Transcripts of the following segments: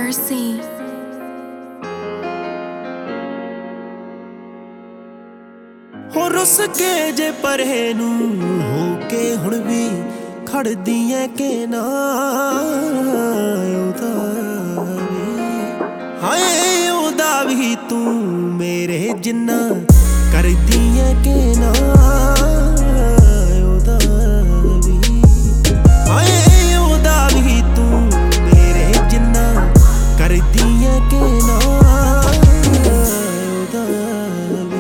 Mercy. हो रुस के जे परे नू हो के हुण भी खड़दी ऐ के ना ओदा वी हाय ओदा भी तू मेरे जिन्ना करदी ऐ के ना ओदा वी हाय ओदा भी तू मेरे जिन्ना करदी ऐ के ना ओदा वी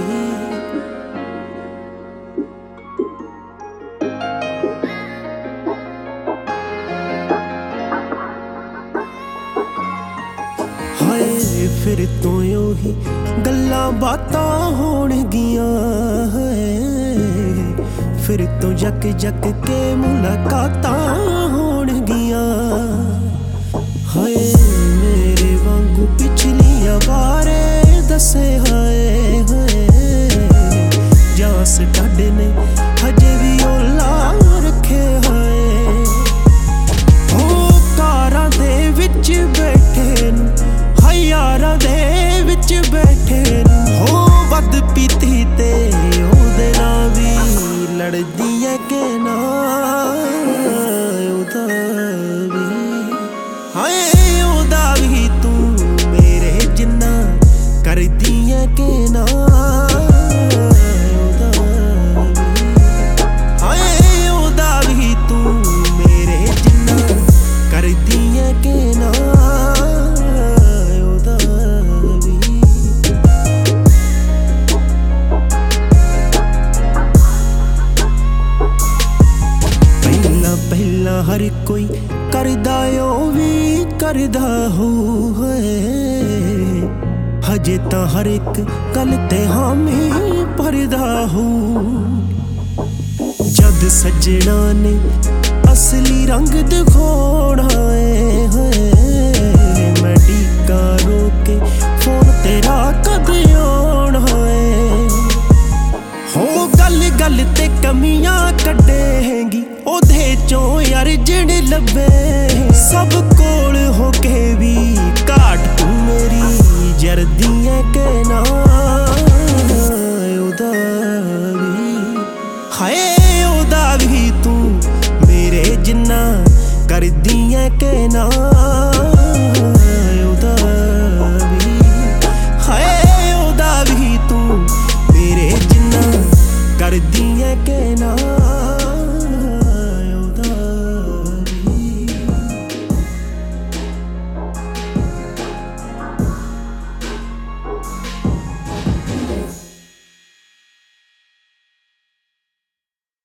हाय फिर तो ओही गल्लां बातां होणगियां फिर तो जक जक के मुलाकातां होणगियां हाय मेरे वांगू पिछलियां बारे दसे हाय जास डाडे ने हजे भी ओला रखे हाय हो कारां दे विच बैठे नू यारां दे विच बैठे हो वध पीती ते ओदे नाल भी लड़दी ऐ के ना ओदा भी हाय ओदा भी तू मेरे जिन्ना करदी ऐ के ना ओदा भी हाय ओदा भी तू मेरे जिन्ना करदी ऐ के ना पहला हर कोई करदा ओ भी करदा हो हजे तां हर एक गल ते हामी भरदा हो जद सजना ने असली रंग दिखाना मैं टीका रोके फोन तेरा कद आना हो गल गल ते कमियां कढेंगी ओदे चों यार जेड़े लब्बे सब कोल हो के भी घाट तू मेरी जरदी ऐ के ना ओदा भी हाय ओदा भी तू मेरे जिन्ना करदी ऐ के ना ओदा भी हाय ओदा भी तू मेरे जिन्ना करदी ऐ के ना।